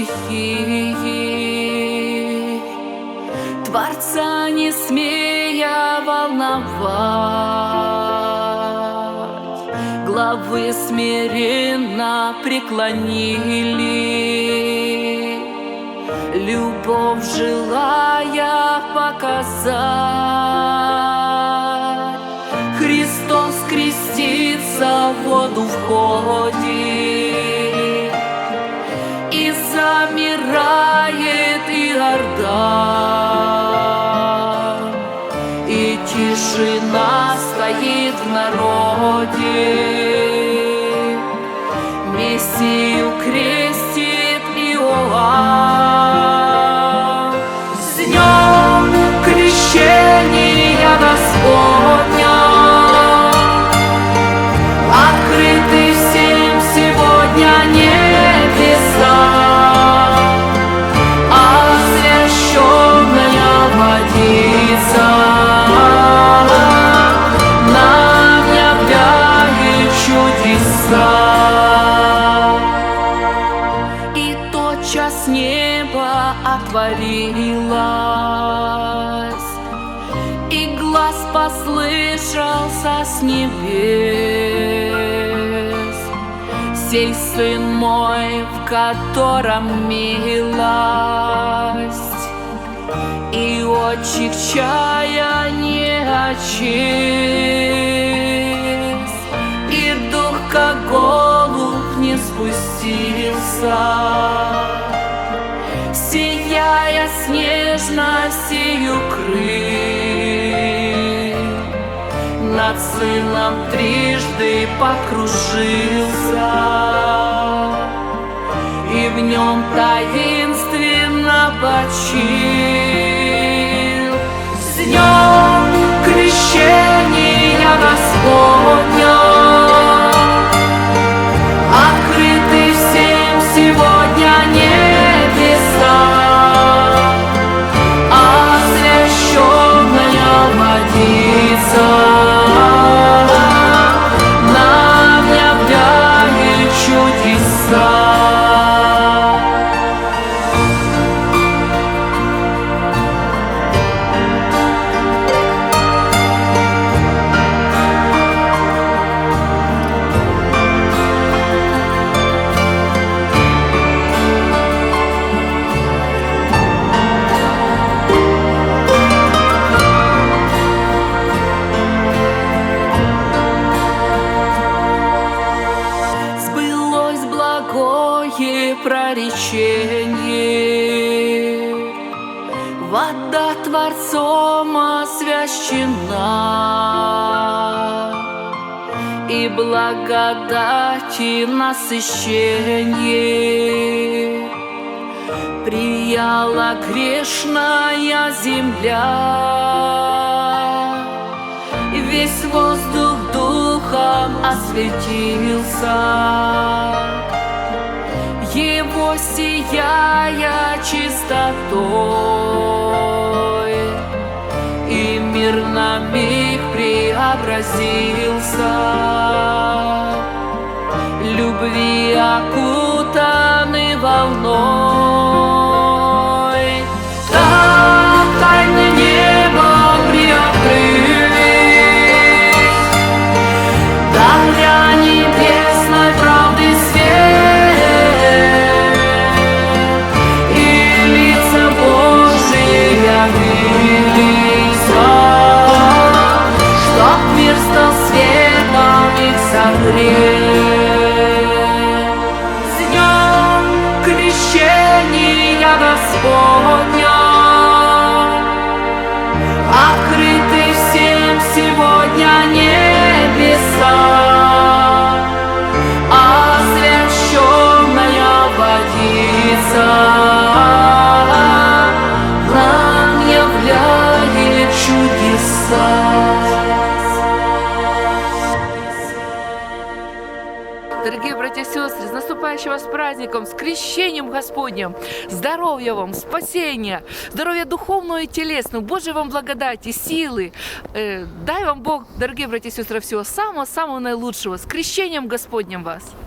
стихии, Творца не смея волновать, главы смиренно преклонили, любовь желая показать. Христос крестится, в воду входит, и замирает Иордан, и тишина стоит в народе. Мессию крестит Иоанн. С днем крещения Господня, открыты всем сегодня небеса, освященная водица нам являет чудеса. И тотчас небо отворилось, и глас послышался с небес: «Сей Сын мой, в котором милость, и отчик чаяния честь». И дух, как голубь, не спустился, сияя с нежностью крыл, над Сыном трижды покружился, и в нем таинственно почил. С днем крещения Господня, открыты всем сегодня небеса, освященная водица нам являет чудеса. Проречение, вода Творцом освящена, и благодати насыщение прияла грешная земля, и весь воздух духом осветился, его сияя чистотой, и мир на миг преобразился, любви окутаны волной. Так тайны неба приоткрылись, даря небесной правды свет, и лица Божии явились, чтоб мир стал светом их согреть. С днем крещения Господня, открыты всем сегодня небеса, освященная водица нам являет чудеса. Дорогие братья и сестры, с наступающим вас праздником, с крещением Господним, здоровья вам, спасения, здоровья духовного и телесного, Божьей вам благодати, силы. Дай вам Бог, дорогие братья и сестры, всего самого-самого наилучшего. С крещением Господним вас!